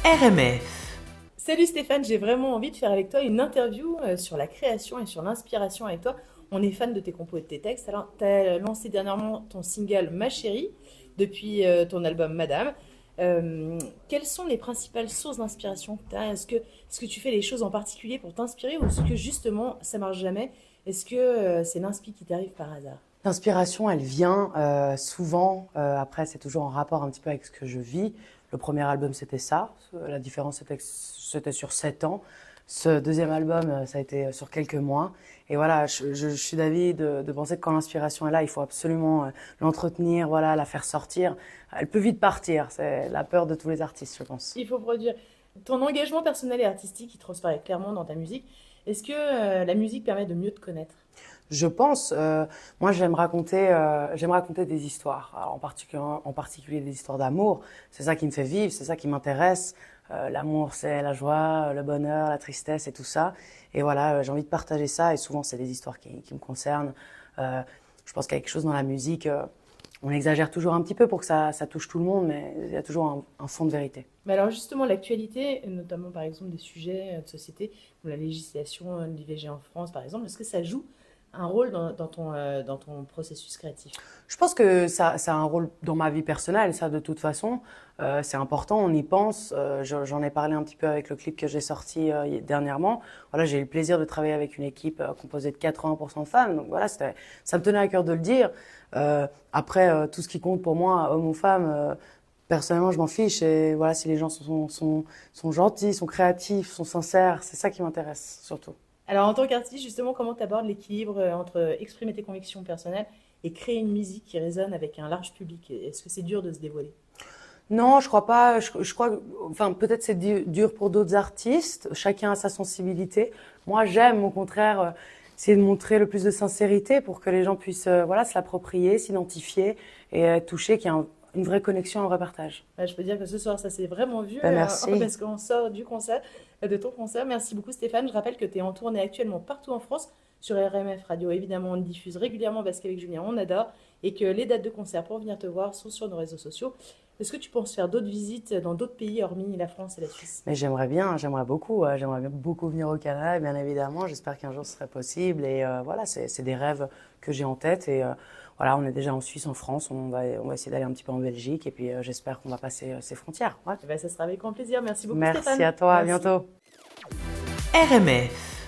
RMF. Salut Stéphane, j'ai vraiment envie de faire avec toi une interview sur la création et sur l'inspiration avec toi. On est fan de tes compos et de tes textes. Alors, tu as lancé dernièrement ton single Ma chérie depuis ton album Madame. Quelles sont les principales sources d'inspiration que tu as? Est-ce que tu fais des choses en particulier pour t'inspirer ou est-ce que justement ça marche jamais? Est-ce que c'est l'inspi qui t'arrive par hasard? L'inspiration, elle vient souvent, après c'est toujours en rapport un petit peu avec ce que je vis. Le premier album c'était ça, la différence c'était sur 7 ans. Ce deuxième album, ça a été sur quelques mois. Et voilà, je suis d'avis de penser que quand l'inspiration est là, il faut absolument l'entretenir, voilà, la faire sortir. Elle peut vite partir, c'est la peur de tous les artistes, je pense. Il faut produire. Ton engagement personnel et artistique, il transparaît clairement dans ta musique. Est-ce que la musique permet de mieux te connaître? Je pense, moi j'aime raconter des histoires, alors en particulier des histoires d'amour. C'est ça qui me fait vivre, c'est ça qui m'intéresse. L'amour, c'est la joie, le bonheur, la tristesse et tout ça. Et voilà, j'ai envie de partager ça et souvent c'est des histoires qui me concernent. Euh, je pense qu'il y a quelque chose dans la musique, on exagère toujours un petit peu pour que ça touche tout le monde, mais il y a toujours un fond de vérité. Mais alors justement, l'actualité, notamment par exemple des sujets de société, comme la législation de l'IVG en France par exemple, est-ce que ça joue un rôle dans ton processus créatif? Je pense que ça a un rôle dans ma vie personnelle, ça de toute façon. C'est important, on y pense. J'en ai parlé un petit peu avec le clip que j'ai sorti dernièrement. Voilà, j'ai eu le plaisir de travailler avec une équipe composée de 80% de femmes. Donc voilà, ça me tenait à cœur de le dire. Après, tout ce qui compte pour moi, homme ou femme, personnellement, je m'en fiche. Et voilà, si les gens sont gentils, sont créatifs, sont sincères, c'est ça qui m'intéresse surtout. Alors en tant qu'artiste, justement, comment tu abordes l'équilibre entre exprimer tes convictions personnelles et créer une musique qui résonne avec un large public? Est-ce que c'est dur de se dévoiler? Non, je crois pas. Je crois, enfin, peut-être c'est dur pour d'autres artistes. Chacun a sa sensibilité. Moi, j'aime, au contraire, essayer de montrer le plus de sincérité pour que les gens puissent, voilà, se l'approprier, s'identifier et être touchés, qu'il y ait une vraie connexion, un vrai partage. Je peux dire que ce soir, ça s'est vraiment vu Ben, merci. parce qu'on sort du concert, de ton concert. Merci beaucoup Stéphane. Je rappelle que tu es en tournée actuellement partout en France sur RMF Radio. Évidemment, on le diffuse régulièrement parce qu'avec Julien, on adore et que les dates de concert pour venir te voir sont sur nos réseaux sociaux. Est-ce que tu penses faire d'autres visites dans d'autres pays hormis la France et la Suisse? Mais j'aimerais bien, j'aimerais bien beaucoup venir au Canada, bien évidemment. J'espère qu'un jour ce serait possible. Et voilà, c'est des rêves que j'ai en tête. Et voilà, on est déjà en Suisse, en France. On va essayer d'aller un petit peu en Belgique. Et puis j'espère qu'on va passer ces frontières. Ouais. Eh ben, ça sera avec grand plaisir. Merci beaucoup Merci Stéphane. à toi, à Merci. bientôt. RMF.